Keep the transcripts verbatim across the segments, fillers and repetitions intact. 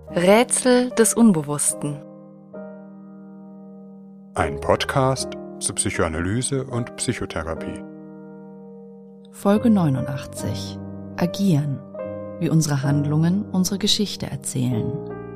Rätsel des Unbewussten. Ein Podcast zur Psychoanalyse und Psychotherapie. Folge neunundachtzig. Agieren. Wie unsere Handlungen unsere Geschichte erzählen.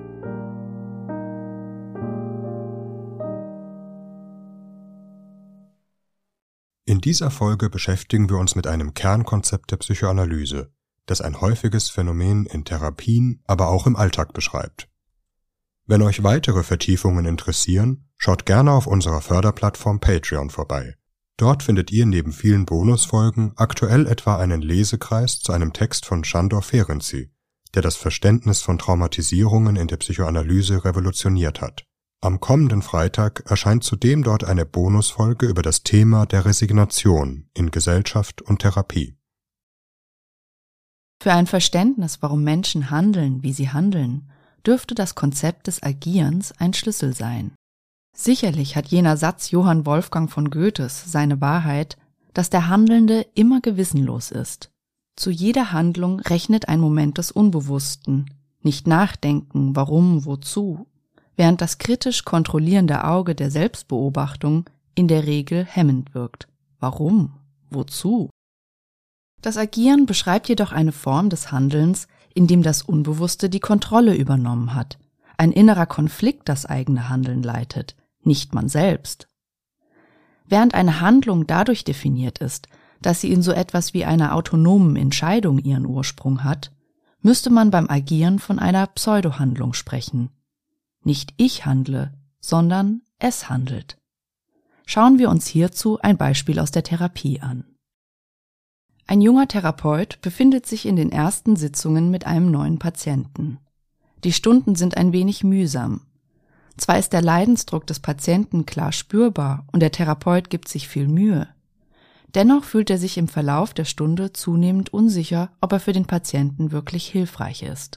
In dieser Folge beschäftigen wir uns mit einem Kernkonzept der Psychoanalyse, das ein häufiges Phänomen in Therapien, aber auch im Alltag beschreibt. Wenn euch weitere Vertiefungen interessieren, schaut gerne auf unserer Förderplattform Patreon vorbei. Dort findet ihr neben vielen Bonusfolgen aktuell etwa einen Lesekreis zu einem Text von Sándor Ferenczi, der das Verständnis von Traumatisierungen in der Psychoanalyse revolutioniert hat. Am kommenden Freitag erscheint zudem dort eine Bonusfolge über das Thema der Resignation in Gesellschaft und Therapie. Für ein Verständnis, warum Menschen handeln, wie sie handeln, dürfte das Konzept des Agierens ein Schlüssel sein. Sicherlich hat jener Satz Johann Wolfgang von Goethes seine Wahrheit, dass der Handelnde immer gewissenlos ist. Zu jeder Handlung rechnet ein Moment des Unbewussten, nicht nachdenken, warum, wozu, während das kritisch kontrollierende Auge der Selbstbeobachtung in der Regel hemmend wirkt. Warum? Wozu? Das Agieren beschreibt jedoch eine Form des Handelns, in dem das Unbewusste die Kontrolle übernommen hat, ein innerer Konflikt das eigene Handeln leitet, nicht man selbst. Während eine Handlung dadurch definiert ist, dass sie in so etwas wie einer autonomen Entscheidung ihren Ursprung hat, müsste man beim Agieren von einer Pseudohandlung sprechen. Nicht ich handle, sondern es handelt. Schauen wir uns hierzu ein Beispiel aus der Therapie an. Ein junger Therapeut befindet sich in den ersten Sitzungen mit einem neuen Patienten. Die Stunden sind ein wenig mühsam. Zwar ist der Leidensdruck des Patienten klar spürbar und der Therapeut gibt sich viel Mühe. Dennoch fühlt er sich im Verlauf der Stunde zunehmend unsicher, ob er für den Patienten wirklich hilfreich ist.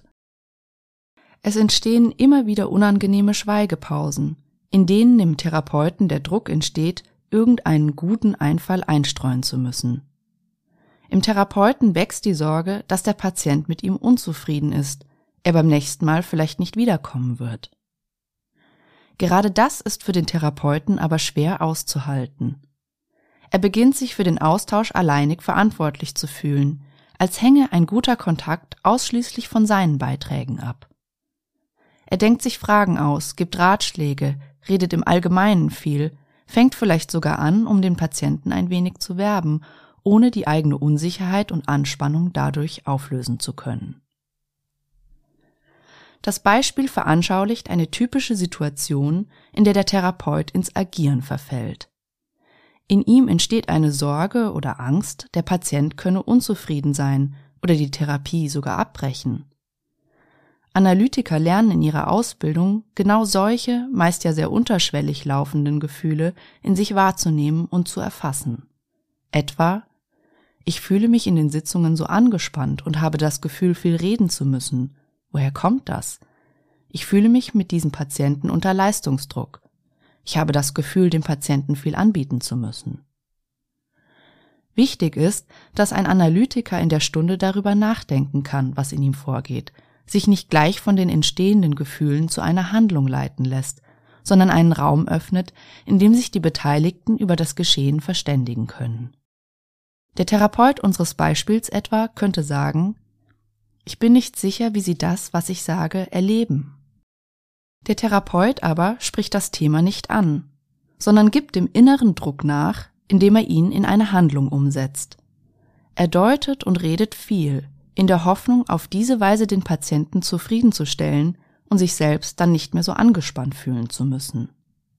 Es entstehen immer wieder unangenehme Schweigepausen, in denen dem Therapeuten der Druck entsteht, irgendeinen guten Einfall einstreuen zu müssen. Im Therapeuten wächst die Sorge, dass der Patient mit ihm unzufrieden ist, er beim nächsten Mal vielleicht nicht wiederkommen wird. Gerade das ist für den Therapeuten aber schwer auszuhalten. Er beginnt sich für den Austausch alleinig verantwortlich zu fühlen, als hänge ein guter Kontakt ausschließlich von seinen Beiträgen ab. Er denkt sich Fragen aus, gibt Ratschläge, redet im Allgemeinen viel, fängt vielleicht sogar an, um den Patienten ein wenig zu werben, ohne die eigene Unsicherheit und Anspannung dadurch auflösen zu können. Das Beispiel veranschaulicht eine typische Situation, in der der Therapeut ins Agieren verfällt. In ihm entsteht eine Sorge oder Angst, der Patient könne unzufrieden sein oder die Therapie sogar abbrechen. Analytiker lernen in ihrer Ausbildung, genau solche, meist ja sehr unterschwellig laufenden Gefühle in sich wahrzunehmen und zu erfassen. Etwa: Ich fühle mich in den Sitzungen so angespannt und habe das Gefühl, viel reden zu müssen. Woher kommt das? Ich fühle mich mit diesem Patienten unter Leistungsdruck. Ich habe das Gefühl, dem Patienten viel anbieten zu müssen. Wichtig ist, dass ein Analytiker in der Stunde darüber nachdenken kann, was in ihm vorgeht, sich nicht gleich von den entstehenden Gefühlen zu einer Handlung leiten lässt, sondern einen Raum öffnet, in dem sich die Beteiligten über das Geschehen verständigen können. Der Therapeut unseres Beispiels etwa könnte sagen: Ich bin nicht sicher, wie Sie das, was ich sage, erleben. Der Therapeut aber spricht das Thema nicht an, sondern gibt dem inneren Druck nach, indem er ihn in eine Handlung umsetzt. Er deutet und redet viel, in der Hoffnung, auf diese Weise den Patienten zufriedenzustellen und sich selbst dann nicht mehr so angespannt fühlen zu müssen.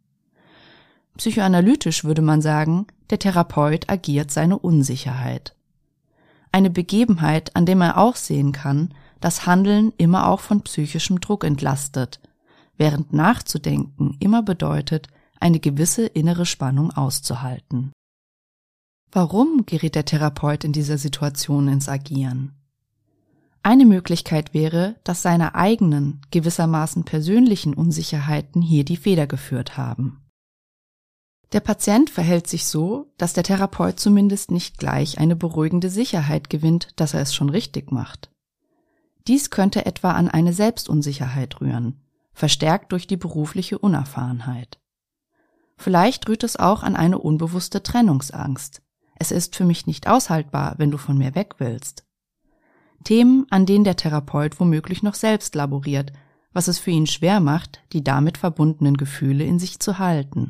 Psychoanalytisch würde man sagen, der Therapeut agiert seine Unsicherheit. Eine Begebenheit, an dem er auch sehen kann, dass Handeln immer auch von psychischem Druck entlastet, während nachzudenken immer bedeutet, eine gewisse innere Spannung auszuhalten. Warum gerät der Therapeut in dieser Situation ins Agieren? Eine Möglichkeit wäre, dass seine eigenen, gewissermaßen persönlichen Unsicherheiten hier die Feder geführt haben. Der Patient verhält sich so, dass der Therapeut zumindest nicht gleich eine beruhigende Sicherheit gewinnt, dass er es schon richtig macht. Dies könnte etwa an eine Selbstunsicherheit rühren, verstärkt durch die berufliche Unerfahrenheit. Vielleicht rührt es auch an eine unbewusste Trennungsangst. Es ist für mich nicht aushaltbar, wenn du von mir weg willst. Themen, an denen der Therapeut womöglich noch selbst laboriert, was es für ihn schwer macht, die damit verbundenen Gefühle in sich zu halten.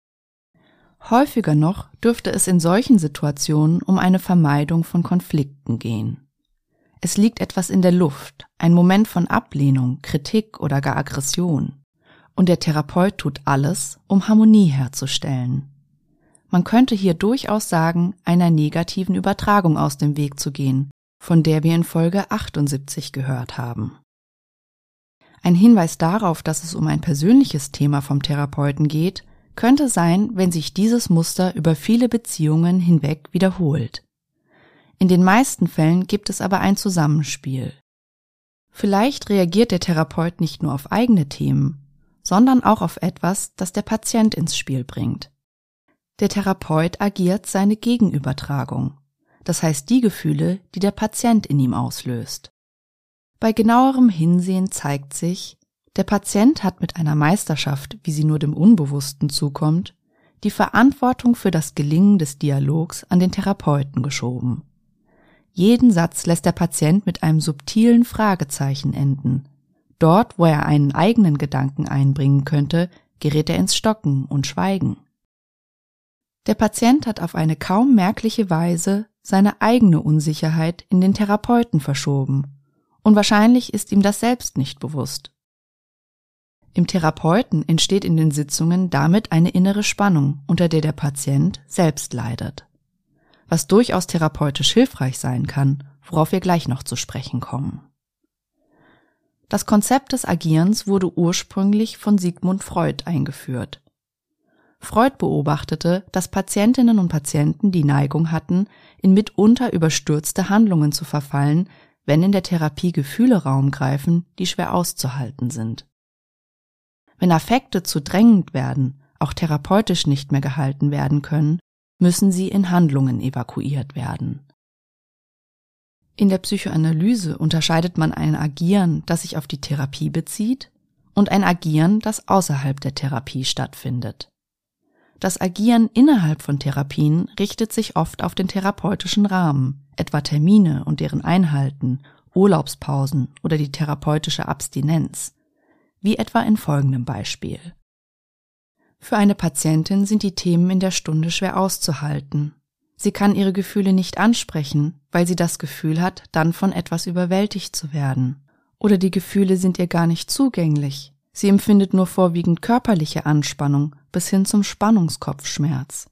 Häufiger noch dürfte es in solchen Situationen um eine Vermeidung von Konflikten gehen. Es liegt etwas in der Luft, ein Moment von Ablehnung, Kritik oder gar Aggression. Und der Therapeut tut alles, um Harmonie herzustellen. Man könnte hier durchaus sagen, einer negativen Übertragung aus dem Weg zu gehen, von der wir in Folge achtundsiebzig gehört haben. Ein Hinweis darauf, dass es um ein persönliches Thema vom Therapeuten geht, könnte sein, wenn sich dieses Muster über viele Beziehungen hinweg wiederholt. In den meisten Fällen gibt es aber ein Zusammenspiel. Vielleicht reagiert der Therapeut nicht nur auf eigene Themen, sondern auch auf etwas, das der Patient ins Spiel bringt. Der Therapeut agiert seine Gegenübertragung, das heißt die Gefühle, die der Patient in ihm auslöst. Bei genauerem Hinsehen zeigt sich, der Patient hat mit einer Meisterschaft, wie sie nur dem Unbewussten zukommt, die Verantwortung für das Gelingen des Dialogs an den Therapeuten geschoben. Jeden Satz lässt der Patient mit einem subtilen Fragezeichen enden. Dort, wo er einen eigenen Gedanken einbringen könnte, gerät er ins Stocken und Schweigen. Der Patient hat auf eine kaum merkliche Weise seine eigene Unsicherheit in den Therapeuten verschoben, und wahrscheinlich ist ihm das selbst nicht bewusst. Im Therapeuten entsteht in den Sitzungen damit eine innere Spannung, unter der der Patient selbst leidet. Was durchaus therapeutisch hilfreich sein kann, worauf wir gleich noch zu sprechen kommen. Das Konzept des Agierens wurde ursprünglich von Sigmund Freud eingeführt. Freud beobachtete, dass Patientinnen und Patienten die Neigung hatten, in mitunter überstürzte Handlungen zu verfallen, wenn in der Therapie Gefühle Raum greifen, die schwer auszuhalten sind. Wenn Affekte zu drängend werden, auch therapeutisch nicht mehr gehalten werden können, müssen sie in Handlungen evakuiert werden. In der Psychoanalyse unterscheidet man ein Agieren, das sich auf die Therapie bezieht, und ein Agieren, das außerhalb der Therapie stattfindet. Das Agieren innerhalb von Therapien richtet sich oft auf den therapeutischen Rahmen, etwa Termine und deren Einhalten, Urlaubspausen oder die therapeutische Abstinenz, wie etwa in folgendem Beispiel. Für eine Patientin sind die Themen in der Stunde schwer auszuhalten. Sie kann ihre Gefühle nicht ansprechen, weil sie das Gefühl hat, dann von etwas überwältigt zu werden. Oder die Gefühle sind ihr gar nicht zugänglich. Sie empfindet nur vorwiegend körperliche Anspannung bis hin zum Spannungskopfschmerz.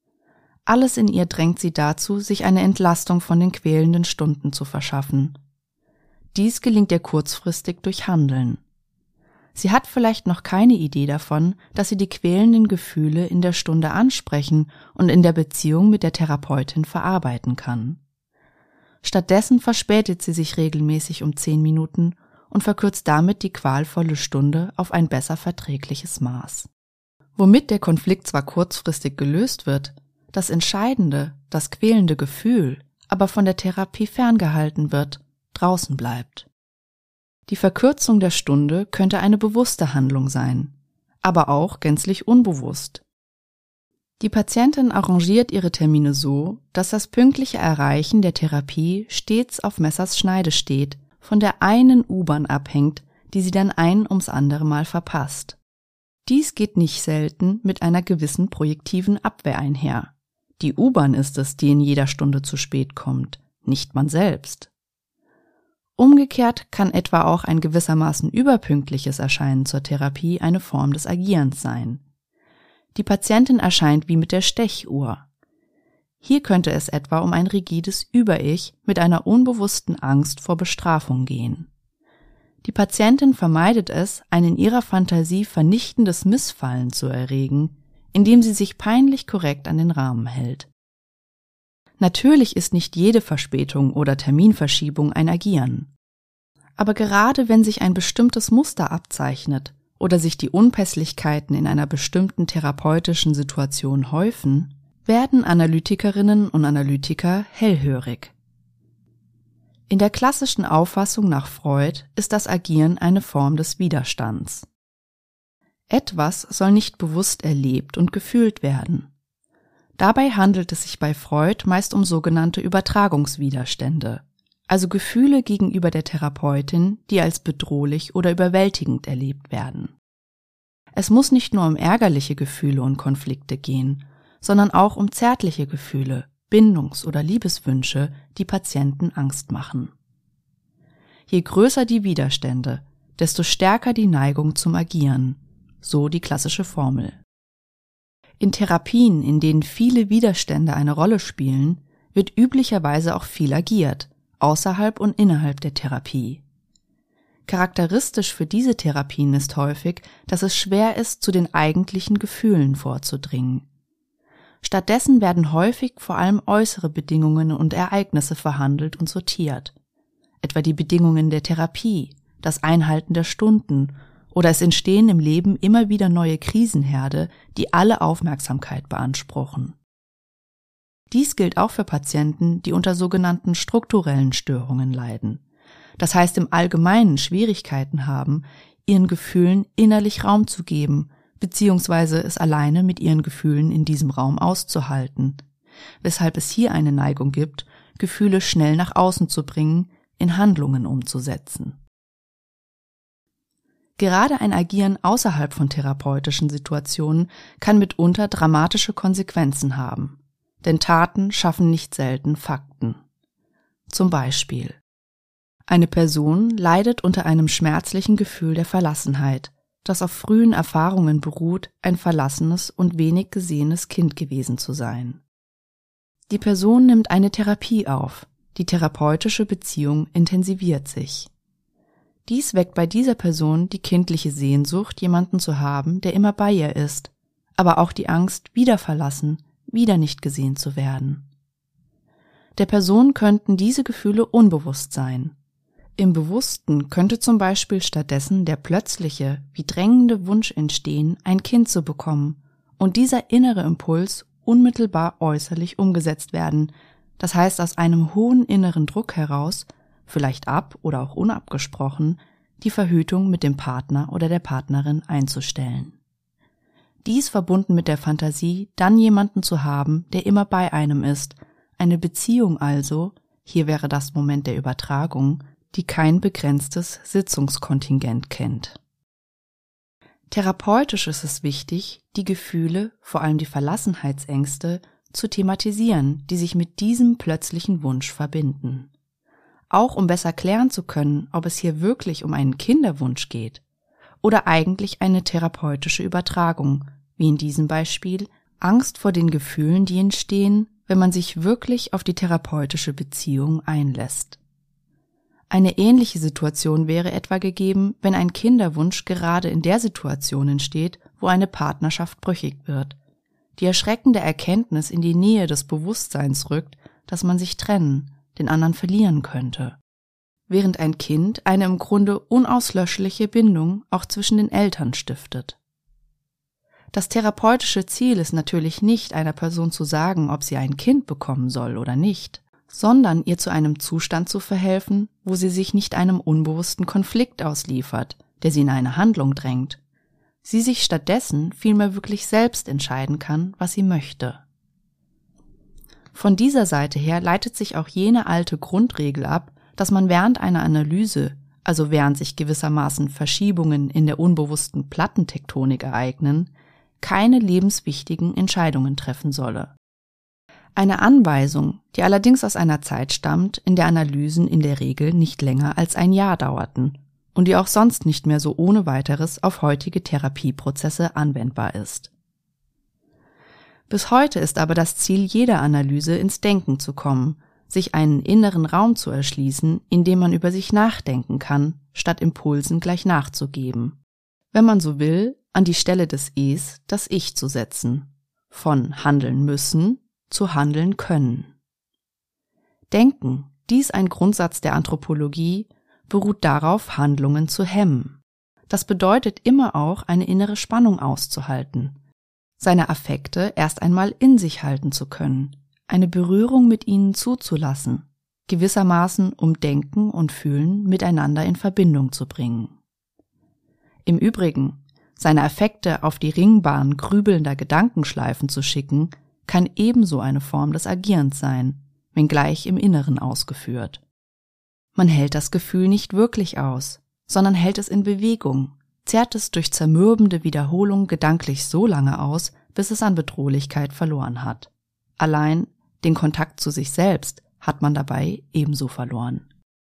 Alles in ihr drängt sie dazu, sich eine Entlastung von den quälenden Stunden zu verschaffen. Dies gelingt ihr kurzfristig durch Handeln. Sie hat vielleicht noch keine Idee davon, dass sie die quälenden Gefühle in der Stunde ansprechen und in der Beziehung mit der Therapeutin verarbeiten kann. Stattdessen verspätet sie sich regelmäßig um zehn Minuten und verkürzt damit die qualvolle Stunde auf ein besser verträgliches Maß. Womit der Konflikt zwar kurzfristig gelöst wird, das entscheidende, das quälende Gefühl aber von der Therapie ferngehalten wird, draußen bleibt. Die Verkürzung der Stunde könnte eine bewusste Handlung sein, aber auch gänzlich unbewusst. Die Patientin arrangiert ihre Termine so, dass das pünktliche Erreichen der Therapie stets auf Messers Schneide steht, von der einen U-Bahn abhängt, die sie dann ein ums andere Mal verpasst. Dies geht nicht selten mit einer gewissen projektiven Abwehr einher. Die U-Bahn ist es, die in jeder Stunde zu spät kommt, nicht man selbst. Umgekehrt kann etwa auch ein gewissermaßen überpünktliches Erscheinen zur Therapie eine Form des Agierens sein. Die Patientin erscheint wie mit der Stechuhr. Hier könnte es etwa um ein rigides Über-Ich mit einer unbewussten Angst vor Bestrafung gehen. Die Patientin vermeidet es, ein in ihrer Fantasie vernichtendes Missfallen zu erregen, indem sie sich peinlich korrekt an den Rahmen hält. Natürlich ist nicht jede Verspätung oder Terminverschiebung ein Agieren. Aber gerade wenn sich ein bestimmtes Muster abzeichnet oder sich die Unpässlichkeiten in einer bestimmten therapeutischen Situation häufen, werden Analytikerinnen und Analytiker hellhörig. In der klassischen Auffassung nach Freud ist das Agieren eine Form des Widerstands. Etwas soll nicht bewusst erlebt und gefühlt werden. Dabei handelt es sich bei Freud meist um sogenannte Übertragungswiderstände, also Gefühle gegenüber der Therapeutin, die als bedrohlich oder überwältigend erlebt werden. Es muss nicht nur um ärgerliche Gefühle und Konflikte gehen, sondern auch um zärtliche Gefühle, Bindungs- oder Liebeswünsche, die Patienten Angst machen. Je größer die Widerstände, desto stärker die Neigung zum Agieren, so die klassische Formel. In Therapien, in denen viele Widerstände eine Rolle spielen, wird üblicherweise auch viel agiert, außerhalb und innerhalb der Therapie. Charakteristisch für diese Therapien ist häufig, dass es schwer ist, zu den eigentlichen Gefühlen vorzudringen. Stattdessen werden häufig vor allem äußere Bedingungen und Ereignisse verhandelt und sortiert, etwa die Bedingungen der Therapie, das Einhalten der Stunden oder es entstehen im Leben immer wieder neue Krisenherde, die alle Aufmerksamkeit beanspruchen. Dies gilt auch für Patienten, die unter sogenannten strukturellen Störungen leiden, das heißt im Allgemeinen Schwierigkeiten haben, ihren Gefühlen innerlich Raum zu geben, beziehungsweise es alleine mit ihren Gefühlen in diesem Raum auszuhalten, weshalb es hier eine Neigung gibt, Gefühle schnell nach außen zu bringen, in Handlungen umzusetzen. Gerade ein Agieren außerhalb von therapeutischen Situationen kann mitunter dramatische Konsequenzen haben, denn Taten schaffen nicht selten Fakten. Zum Beispiel: Eine Person leidet unter einem schmerzlichen Gefühl der Verlassenheit, das auf frühen Erfahrungen beruht, ein verlassenes und wenig gesehenes Kind gewesen zu sein. Die Person nimmt eine Therapie auf, die therapeutische Beziehung intensiviert sich. Dies weckt bei dieser Person die kindliche Sehnsucht, jemanden zu haben, der immer bei ihr ist, aber auch die Angst, wieder verlassen, wieder nicht gesehen zu werden. Der Person könnten diese Gefühle unbewusst sein. Im Bewussten könnte zum Beispiel stattdessen der plötzliche, wie drängende Wunsch entstehen, ein Kind zu bekommen und dieser innere Impuls unmittelbar äußerlich umgesetzt werden, das heißt aus einem hohen inneren Druck heraus, vielleicht ab- oder auch unabgesprochen, die Verhütung mit dem Partner oder der Partnerin einzustellen. Dies verbunden mit der Fantasie, dann jemanden zu haben, der immer bei einem ist, eine Beziehung also, hier wäre das Moment der Übertragung, die kein begrenztes Sitzungskontingent kennt. Therapeutisch ist es wichtig, die Gefühle, vor allem die Verlassenheitsängste, zu thematisieren, die sich mit diesem plötzlichen Wunsch verbinden. Auch um besser klären zu können, ob es hier wirklich um einen Kinderwunsch geht oder eigentlich eine therapeutische Übertragung, wie in diesem Beispiel Angst vor den Gefühlen, die entstehen, wenn man sich wirklich auf die therapeutische Beziehung einlässt. Eine ähnliche Situation wäre etwa gegeben, wenn ein Kinderwunsch gerade in der Situation entsteht, wo eine Partnerschaft brüchig wird. Die erschreckende Erkenntnis in die Nähe des Bewusstseins rückt, dass man sich trennen, den anderen verlieren könnte. Während ein Kind eine im Grunde unauslöschliche Bindung auch zwischen den Eltern stiftet. Das therapeutische Ziel ist natürlich nicht, einer Person zu sagen, ob sie ein Kind bekommen soll oder nicht, sondern ihr zu einem Zustand zu verhelfen, wo sie sich nicht einem unbewussten Konflikt ausliefert, der sie in eine Handlung drängt, sie sich stattdessen vielmehr wirklich selbst entscheiden kann, was sie möchte. Von dieser Seite her leitet sich auch jene alte Grundregel ab, dass man während einer Analyse, also während sich gewissermaßen Verschiebungen in der unbewussten Plattentektonik ereignen, keine lebenswichtigen Entscheidungen treffen solle. Eine Anweisung, die allerdings aus einer Zeit stammt, in der Analysen in der Regel nicht länger als ein Jahr dauerten und die auch sonst nicht mehr so ohne weiteres auf heutige Therapieprozesse anwendbar ist. Bis heute ist aber das Ziel jeder Analyse, ins Denken zu kommen, sich einen inneren Raum zu erschließen, in dem man über sich nachdenken kann, statt Impulsen gleich nachzugeben. Wenn man so will, an die Stelle des Es das Ich zu setzen, von handeln müssen zu handeln können. Denken, dies ein Grundsatz der Anthropologie, beruht darauf, Handlungen zu hemmen. Das bedeutet immer auch, eine innere Spannung auszuhalten, seine Affekte erst einmal in sich halten zu können, eine Berührung mit ihnen zuzulassen, gewissermaßen um Denken und Fühlen miteinander in Verbindung zu bringen. Im Übrigen, seine Affekte auf die Ringbahn grübelnder Gedankenschleifen zu schicken, kann ebenso eine Form des Agierens sein, wenngleich im Inneren ausgeführt. Man hält das Gefühl nicht wirklich aus, sondern hält es in Bewegung, zerrt es durch zermürbende Wiederholung gedanklich so lange aus, bis es an Bedrohlichkeit verloren hat. Allein den Kontakt zu sich selbst hat man dabei ebenso verloren.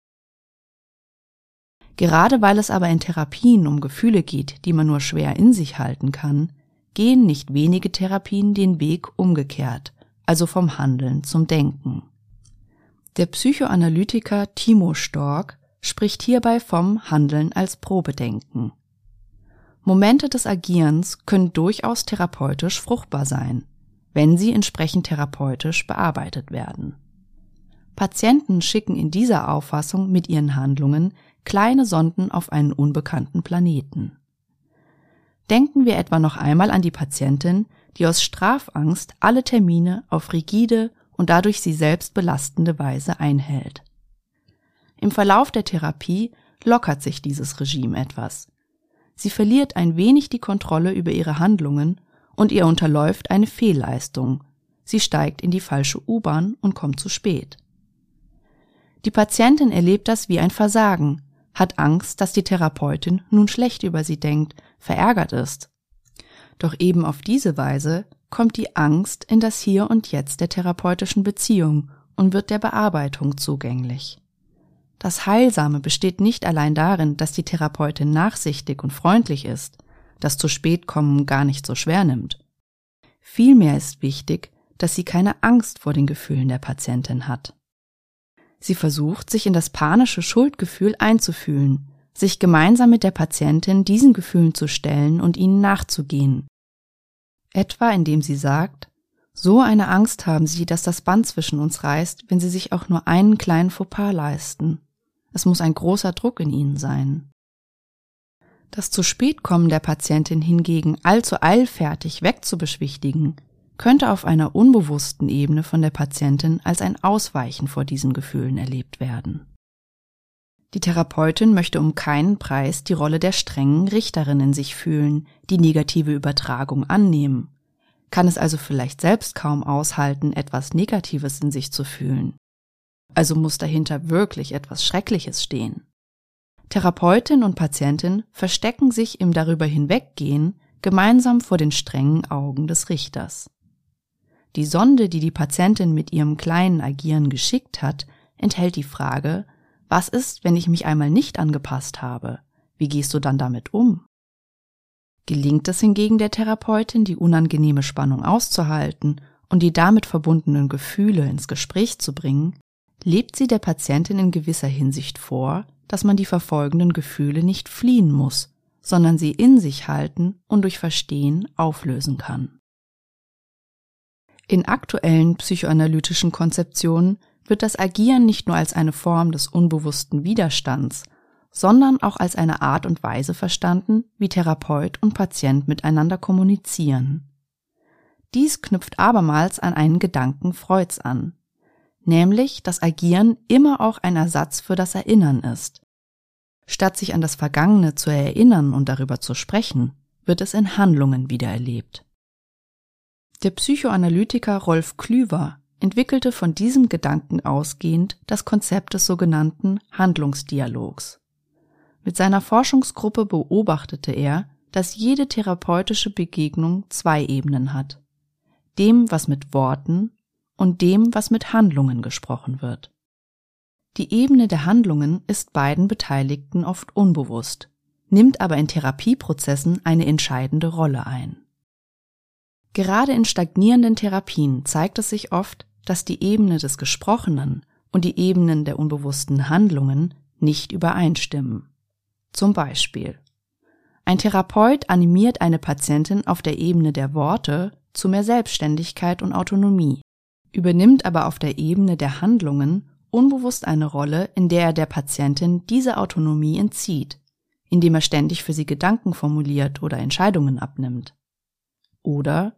Gerade weil es aber in Therapien um Gefühle geht, die man nur schwer in sich halten kann, gehen nicht wenige Therapien den Weg umgekehrt, also vom Handeln zum Denken. Der Psychoanalytiker Timo Stork spricht hierbei vom Handeln als Probedenken. Momente des Agierens können durchaus therapeutisch fruchtbar sein, wenn sie entsprechend therapeutisch bearbeitet werden. Patienten schicken in dieser Auffassung mit ihren Handlungen kleine Sonden auf einen unbekannten Planeten. Denken wir etwa noch einmal an die Patientin, die aus Strafangst alle Termine auf rigide und dadurch sie selbst belastende Weise einhält. Im Verlauf der Therapie lockert sich dieses Regime etwas. Sie verliert ein wenig die Kontrolle über ihre Handlungen und ihr unterläuft eine Fehlleistung. Sie steigt in die falsche U-Bahn und kommt zu spät. Die Patientin erlebt das wie ein Versagen, hat Angst, dass die Therapeutin nun schlecht über sie denkt, verärgert ist. Doch eben auf diese Weise kommt die Angst in das Hier und Jetzt der therapeutischen Beziehung und wird der Bearbeitung zugänglich. Das Heilsame besteht nicht allein darin, dass die Therapeutin nachsichtig und freundlich ist, das zu spät kommen gar nicht so schwer nimmt. Vielmehr ist wichtig, dass sie keine Angst vor den Gefühlen der Patientin hat. Sie versucht, sich in das panische Schuldgefühl einzufühlen, sich gemeinsam mit der Patientin diesen Gefühlen zu stellen und ihnen nachzugehen. Etwa indem sie sagt, so eine Angst haben Sie, dass das Band zwischen uns reißt, wenn Sie sich auch nur einen kleinen Fauxpas leisten. Es muss ein großer Druck in Ihnen sein. Das zu spät kommen der Patientin hingegen allzu eilfertig wegzubeschwichtigen, könnte auf einer unbewussten Ebene von der Patientin als ein Ausweichen vor diesen Gefühlen erlebt werden. Die Therapeutin möchte um keinen Preis die Rolle der strengen Richterin in sich fühlen, die negative Übertragung annehmen, kann es also vielleicht selbst kaum aushalten, etwas Negatives in sich zu fühlen. Also muss dahinter wirklich etwas Schreckliches stehen. Therapeutin und Patientin verstecken sich im darüber hinweggehen gemeinsam vor den strengen Augen des Richters. Die Sonde, die die Patientin mit ihrem kleinen Agieren geschickt hat, enthält die Frage, was ist, wenn ich mich einmal nicht angepasst habe? Wie gehst du dann damit um? Gelingt es hingegen der Therapeutin, die unangenehme Spannung auszuhalten und die damit verbundenen Gefühle ins Gespräch zu bringen, lebt sie der Patientin in gewisser Hinsicht vor, dass man die verfolgenden Gefühle nicht fliehen muss, sondern sie in sich halten und durch Verstehen auflösen kann. In aktuellen psychoanalytischen Konzeptionen wird das Agieren nicht nur als eine Form des unbewussten Widerstands, sondern auch als eine Art und Weise verstanden, wie Therapeut und Patient miteinander kommunizieren. Dies knüpft abermals an einen Gedanken Freuds an, nämlich, dass Agieren immer auch ein Ersatz für das Erinnern ist. Statt sich an das Vergangene zu erinnern und darüber zu sprechen, wird es in Handlungen wiedererlebt. Der Psychoanalytiker Rolf Klüver entwickelte von diesem Gedanken ausgehend das Konzept des sogenannten Handlungsdialogs. Mit seiner Forschungsgruppe beobachtete er, dass jede therapeutische Begegnung zwei Ebenen hat: dem, was mit Worten, und dem, was mit Handlungen gesprochen wird. Die Ebene der Handlungen ist beiden Beteiligten oft unbewusst, nimmt aber in Therapieprozessen eine entscheidende Rolle ein. Gerade in stagnierenden Therapien zeigt es sich oft, dass die Ebene des Gesprochenen und die Ebenen der unbewussten Handlungen nicht übereinstimmen. Zum Beispiel: Ein Therapeut animiert eine Patientin auf der Ebene der Worte zu mehr Selbstständigkeit und Autonomie, übernimmt aber auf der Ebene der Handlungen unbewusst eine Rolle, in der er der Patientin diese Autonomie entzieht, indem er ständig für sie Gedanken formuliert oder Entscheidungen abnimmt. Oder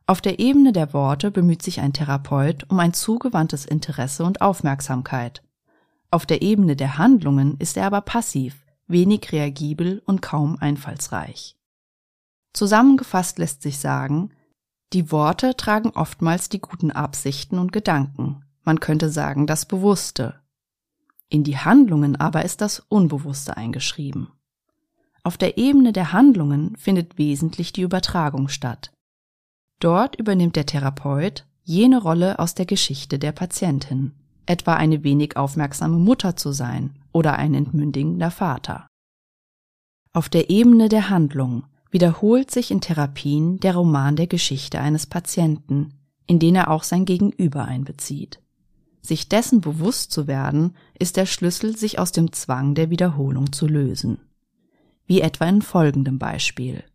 Auf der Ebene der Worte bemüht sich ein Therapeut um ein zugewandtes Interesse und Aufmerksamkeit. Auf der Ebene der Handlungen ist er aber passiv, wenig reagibel und kaum einfallsreich. Zusammengefasst lässt sich sagen, die Worte tragen oftmals die guten Absichten und Gedanken, man könnte sagen das Bewusste. In die Handlungen aber ist das Unbewusste eingeschrieben. Auf der Ebene der Handlungen findet wesentlich die Übertragung statt. Dort übernimmt der Therapeut jene Rolle aus der Geschichte der Patientin, etwa eine wenig aufmerksame Mutter zu sein oder ein entmündigender Vater. Auf der Ebene der Handlung wiederholt sich in Therapien der Roman der Geschichte eines Patienten, in den er auch sein Gegenüber einbezieht. Sich dessen bewusst zu werden, ist der Schlüssel, sich aus dem Zwang der Wiederholung zu lösen. Wie etwa in folgendem Beispiel.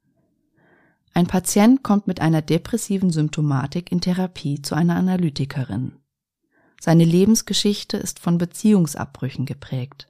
Ein Patient kommt mit einer depressiven Symptomatik in Therapie zu einer Analytikerin. Seine Lebensgeschichte ist von Beziehungsabbrüchen geprägt.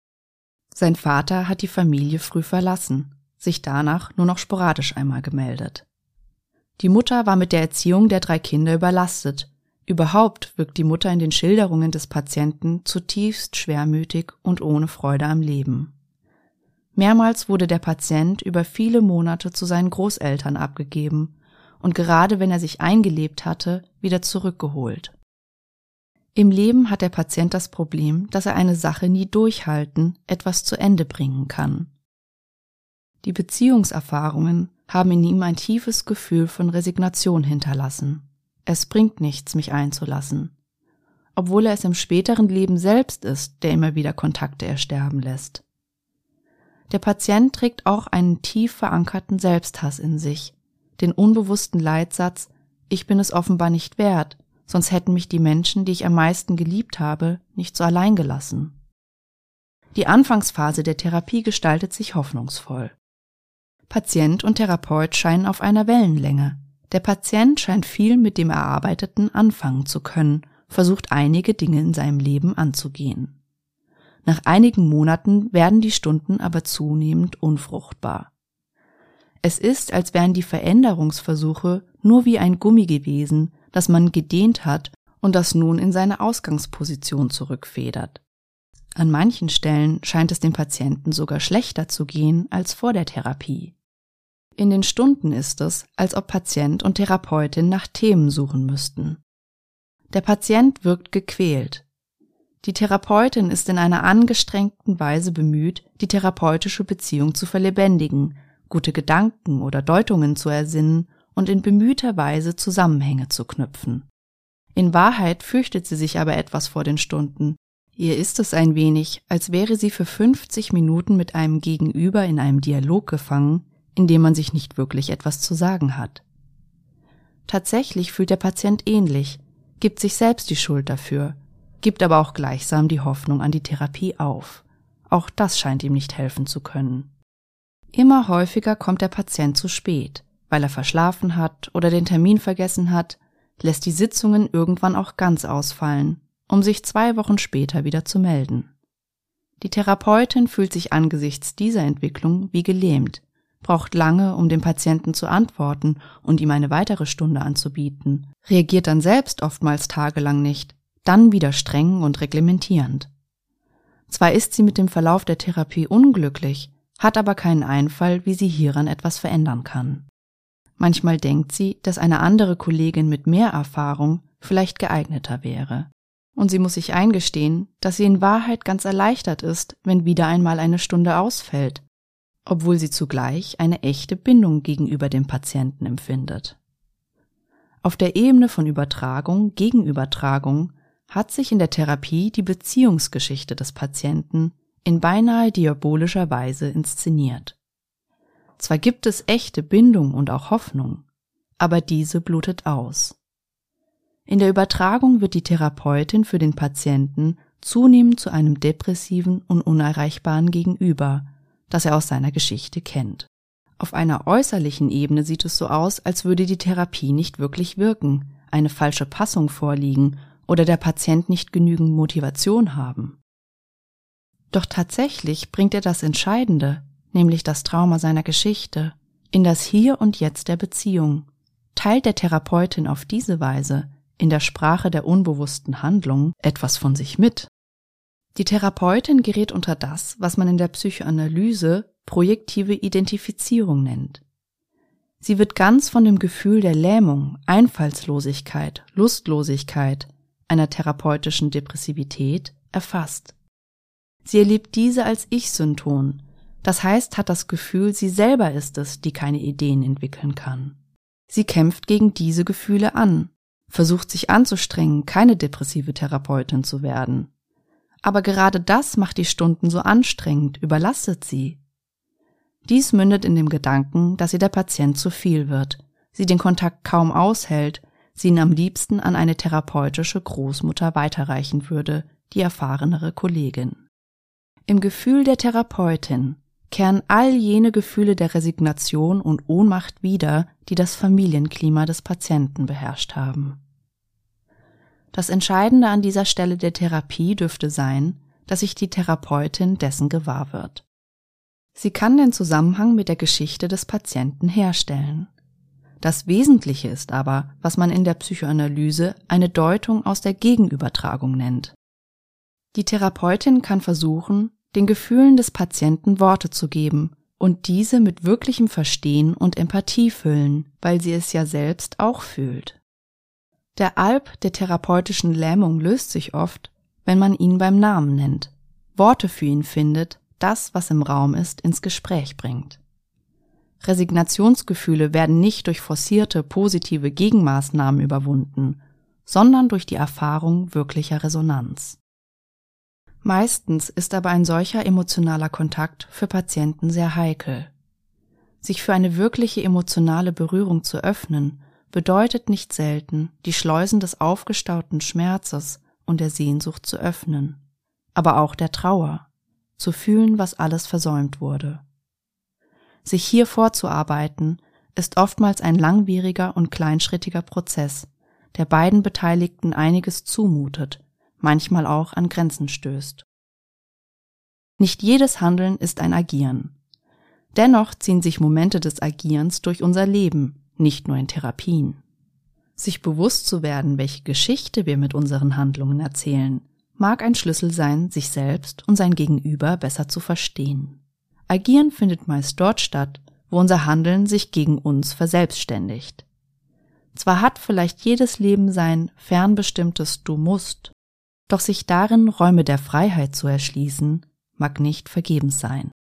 Sein Vater hat die Familie früh verlassen, sich danach nur noch sporadisch einmal gemeldet. Die Mutter war mit der Erziehung der drei Kinder überlastet. Überhaupt wirkt die Mutter in den Schilderungen des Patienten zutiefst schwermütig und ohne Freude am Leben. Mehrmals wurde der Patient über viele Monate zu seinen Großeltern abgegeben und gerade wenn er sich eingelebt hatte, wieder zurückgeholt. Im Leben hat der Patient das Problem, dass er eine Sache nie durchhalten, etwas zu Ende bringen kann. Die Beziehungserfahrungen haben in ihm ein tiefes Gefühl von Resignation hinterlassen. Es bringt nichts, mich einzulassen. Obwohl er es im späteren Leben selbst ist, der immer wieder Kontakte ersterben lässt. Der Patient trägt auch einen tief verankerten Selbsthass in sich, den unbewussten Leitsatz, ich bin es offenbar nicht wert, sonst hätten mich die Menschen, die ich am meisten geliebt habe, nicht so allein gelassen. Die Anfangsphase der Therapie gestaltet sich hoffnungsvoll. Patient und Therapeut scheinen auf einer Wellenlänge. Der Patient scheint viel mit dem Erarbeiteten anfangen zu können, versucht einige Dinge in seinem Leben anzugehen. Nach einigen Monaten werden die Stunden aber zunehmend unfruchtbar. Es ist, als wären die Veränderungsversuche nur wie ein Gummi gewesen, das man gedehnt hat und das nun in seine Ausgangsposition zurückfedert. An manchen Stellen scheint es dem Patienten sogar schlechter zu gehen als vor der Therapie. In den Stunden ist es, als ob Patient und Therapeutin nach Themen suchen müssten. Der Patient wirkt gequält. Die Therapeutin ist in einer angestrengten Weise bemüht, die therapeutische Beziehung zu verlebendigen, gute Gedanken oder Deutungen zu ersinnen und in bemühter Weise Zusammenhänge zu knüpfen. In Wahrheit fürchtet sie sich aber etwas vor den Stunden. Ihr ist es ein wenig, als wäre sie für fünfzig Minuten mit einem Gegenüber in einem Dialog gefangen, in dem man sich nicht wirklich etwas zu sagen hat. Tatsächlich fühlt der Patient ähnlich, gibt sich selbst die Schuld dafür, gibt aber auch gleichsam die Hoffnung an die Therapie auf. Auch das scheint ihm nicht helfen zu können. Immer häufiger kommt der Patient zu spät, weil er verschlafen hat oder den Termin vergessen hat, lässt die Sitzungen irgendwann auch ganz ausfallen, um sich zwei Wochen später wieder zu melden. Die Therapeutin fühlt sich angesichts dieser Entwicklung wie gelähmt, braucht lange, um dem Patienten zu antworten und ihm eine weitere Stunde anzubieten, reagiert dann selbst oftmals tagelang nicht, dann wieder streng und reglementierend. Zwar ist sie mit dem Verlauf der Therapie unglücklich, hat aber keinen Einfall, wie sie hieran etwas verändern kann. Manchmal denkt sie, dass eine andere Kollegin mit mehr Erfahrung vielleicht geeigneter wäre. Und sie muss sich eingestehen, dass sie in Wahrheit ganz erleichtert ist, wenn wieder einmal eine Stunde ausfällt, obwohl sie zugleich eine echte Bindung gegenüber dem Patienten empfindet. Auf der Ebene von Übertragung, Gegenübertragung hat sich in der Therapie die Beziehungsgeschichte des Patienten in beinahe diabolischer Weise inszeniert. Zwar gibt es echte Bindung und auch Hoffnung, aber diese blutet aus. In der Übertragung wird die Therapeutin für den Patienten zunehmend zu einem depressiven und unerreichbaren Gegenüber, das er aus seiner Geschichte kennt. Auf einer äußerlichen Ebene sieht es so aus, als würde die Therapie nicht wirklich wirken, eine falsche Passung vorliegen oder der Patient nicht genügend Motivation haben. Doch tatsächlich bringt er das Entscheidende, nämlich das Trauma seiner Geschichte, in das Hier und Jetzt der Beziehung, teilt der Therapeutin auf diese Weise in der Sprache der unbewussten Handlung etwas von sich mit. Die Therapeutin gerät unter das, was man in der Psychoanalyse projektive Identifizierung nennt. Sie wird ganz von dem Gefühl der Lähmung, Einfallslosigkeit, Lustlosigkeit, einer therapeutischen Depressivität erfasst. Sie erlebt diese als Ich-Synton, das heißt, hat das Gefühl, sie selber ist es, die keine Ideen entwickeln kann. Sie kämpft gegen diese Gefühle an, versucht sich anzustrengen, keine depressive Therapeutin zu werden. Aber gerade das macht die Stunden so anstrengend, überlastet sie. Dies mündet in dem Gedanken, dass ihr der Patient zu viel wird, sie den Kontakt kaum aushält, sie ihn am liebsten an eine therapeutische Großmutter weiterreichen würde, die erfahrenere Kollegin. Im Gefühl der Therapeutin kehren all jene Gefühle der Resignation und Ohnmacht wieder, die das Familienklima des Patienten beherrscht haben. Das Entscheidende an dieser Stelle der Therapie dürfte sein, dass sich die Therapeutin dessen gewahr wird. Sie kann den Zusammenhang mit der Geschichte des Patienten herstellen. Das Wesentliche ist aber, was man in der Psychoanalyse eine Deutung aus der Gegenübertragung nennt. Die Therapeutin kann versuchen, den Gefühlen des Patienten Worte zu geben und diese mit wirklichem Verstehen und Empathie füllen, weil sie es ja selbst auch fühlt. Der Alp der therapeutischen Lähmung löst sich oft, wenn man ihn beim Namen nennt, Worte für ihn findet, das, was im Raum ist, ins Gespräch bringt. Resignationsgefühle werden nicht durch forcierte positive Gegenmaßnahmen überwunden, sondern durch die Erfahrung wirklicher Resonanz. Meistens ist aber ein solcher emotionaler Kontakt für Patienten sehr heikel. Sich für eine wirkliche emotionale Berührung zu öffnen, bedeutet nicht selten, die Schleusen des aufgestauten Schmerzes und der Sehnsucht zu öffnen, aber auch der Trauer, zu fühlen, was alles versäumt wurde. Sich hier vorzuarbeiten, ist oftmals ein langwieriger und kleinschrittiger Prozess, der beiden Beteiligten einiges zumutet, manchmal auch an Grenzen stößt. Nicht jedes Handeln ist ein Agieren. Dennoch ziehen sich Momente des Agierens durch unser Leben, nicht nur in Therapien. Sich bewusst zu werden, welche Geschichte wir mit unseren Handlungen erzählen, mag ein Schlüssel sein, sich selbst und sein Gegenüber besser zu verstehen. Agieren findet meist dort statt, wo unser Handeln sich gegen uns verselbstständigt. Zwar hat vielleicht jedes Leben sein fernbestimmtes Du musst, doch sich darin Räume der Freiheit zu erschließen, mag nicht vergebens sein.